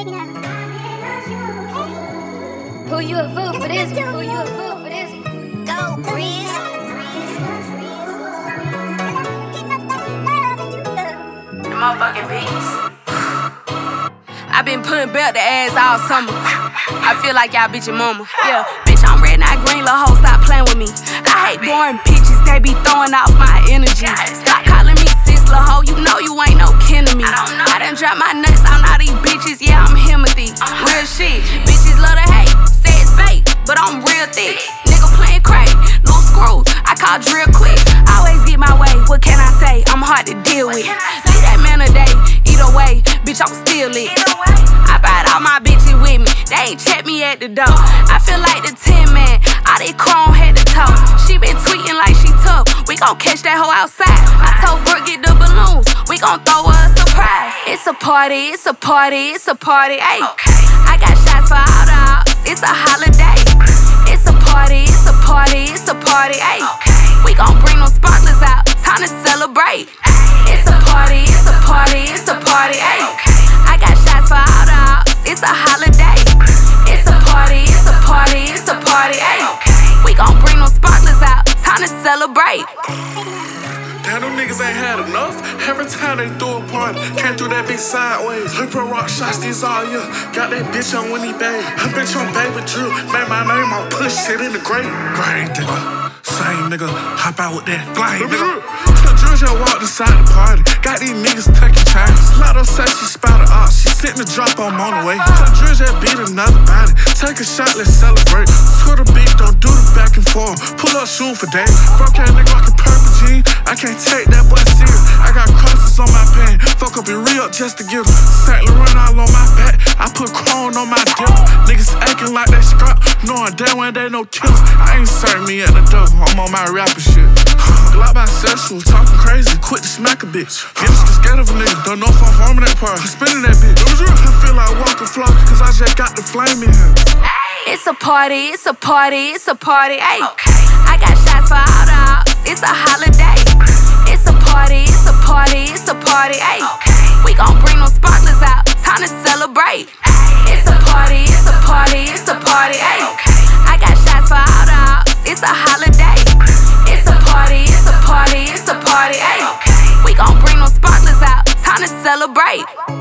Pull you a fool for this, pull you a fool for this. Go, Breeze. The motherfucking beast. I been putting belt to ass all summer. I feel like y'all bitch your mama. Yeah, bitch, I'm red, not green, lil' hoe, stop playing with me. I hate boring bitches, they be throwing off my energy. Stop calling me sis, lil' hoe, you know you ain't no kin to me. I done dropped my nuts on all these bitches, yeah, I'm Timothy. Real shit, bitches love to hate, say it's fake, but I'm real thick. Nigga playing crack, loose screws, I call drill quick. Always get my way, what can I say? I'm hard to deal with. Leave that man a day, either way, bitch, I'm still lit. I brought all my bitches with me, they ain't check me at the door. I feel like the 10 man, all that chrome head to toe. She been tweeting like she tough, we gon' catch that hoe outside. I told Brooke get the balloons, we gon' throw her a surprise. It's a party, it's a party, it's a party, ayy. I got shots for all the ops, it's a holiday. It's a party, it's a party, it's a party, ayy. We gon' bring them sparklers out, time to celebrate. It's a party, it's a party, it's a party, ayy. I got shots for all the ops, it's a holiday. It's a party, it's a party, it's a party, ayy. We gon' bring them sparklers out, time to celebrate. Damn, them niggas ain't had enough. Every time they threw a party, came through that bitch sideways. Hyper rock shots these all year. Got that bitch on Winnie Bay. Her bitch on Baby Drew. Made my name on push shit in the grave. Great nigga, same nigga. Hop out with that flame nigga. Tell Georgia walked inside the party. Got these niggas taking chains. Lotto said she spotted up. She sitting the drop on the way. Tell Georgia beat another body. Take a shot, let's celebrate. To the beat, don't do the back and forth. Pull up, shoot for days. Broke that nigga like a purple jean. I can't take that boy serious. I got crosses on my pen. Fuck up and re-up just to get them. St. Laurent all on my back. I put chrome on my dip. Niggas acting like they scrap, knowing damn well they no killers. I ain't serving me at the door. I'm on my rapper shit. Glock bisexual, talking crazy. Quit to smack a bitch. Gangsta scared of a nigga. Don't know if I'm farming that part. I'm spinning that bitch. I feel like walking flock, cause I just got the flame in here. It's a party, it's a party, it's a party, ayy. I got shots for all the ops, it's a holiday. It's a party, it's a party, it's a party, ayy. We gon' bring them sparklers out, time to celebrate. It's a party, it's a party, it's a party, ayy. I got shots for all the ops, it's a holiday. It's a party, it's a party, it's a party, ayy. We gon' bring them sparklers out, time to celebrate.